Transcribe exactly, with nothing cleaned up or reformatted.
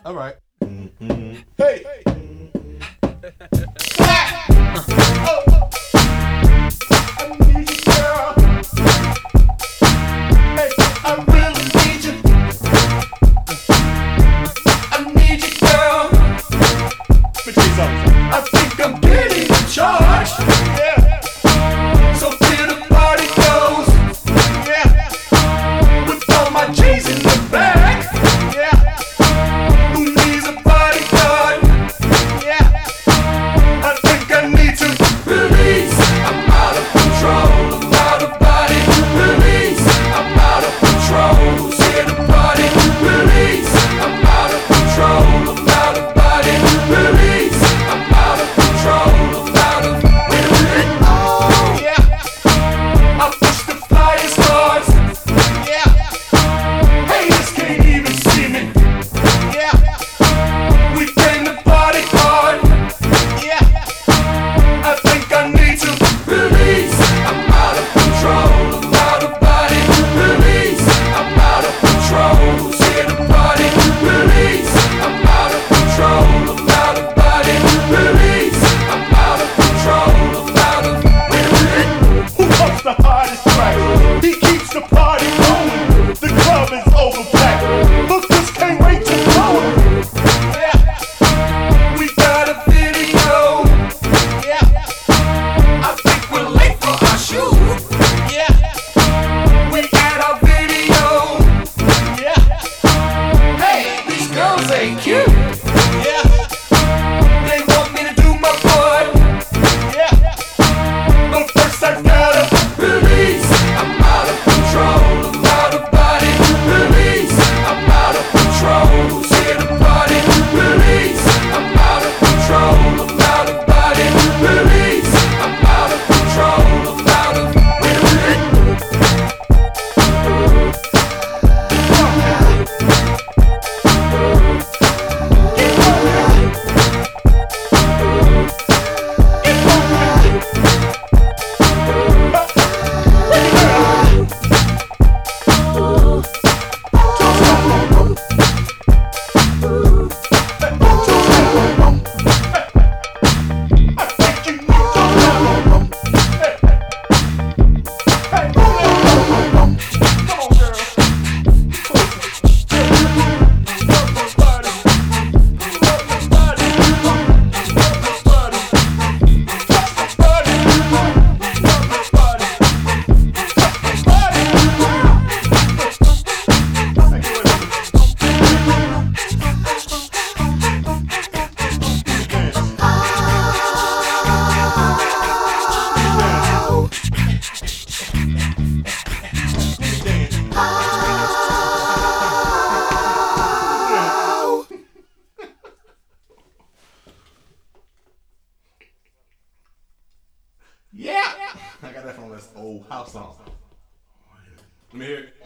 All right. Mm-hmm. Hey. I think I'm getting charged. Yeah. So till the party goes. Yeah. With all my G's in the back. Yeah. Who needs a bodyguard? Yeah. I think I need to release. I'm out of control. I'm out of body. Release. I'm out of control. See the party. Release. I'm out of control. I'm out of body. Release. I'm out of control. I'm out of. Wait a minute. Oh. Yeah. I push the flyers hard. Yeah. Haters can't even see me. Yeah. We came to party hard. Yeah. I think I need to release. I'm out of control. I'm out of body. Release. I'm out of control. See the party. Release. I'm out of control. I'm out of body. Release. I'm out of control. I'm out of. Wait a minute. Who pumps the hardest track? He keeps the party going. The club is overpacked. Lookers can't wait to go. Yeah. We got a video. Yeah. I think we're late for our shoot. Yeah. We got our video. Yeah. Hey, these girls ain't cute. Yeah. They want me to do my part. Yeah. But first I gotta release. I'm out of control. I'm out of body. Release. I'm out of control. See the party. Release. I'm out of control. I'm out of body. Release. I'm out of control. I'm out of. Wait a minute. Yeah. I got that from this old house song. Let me hear it.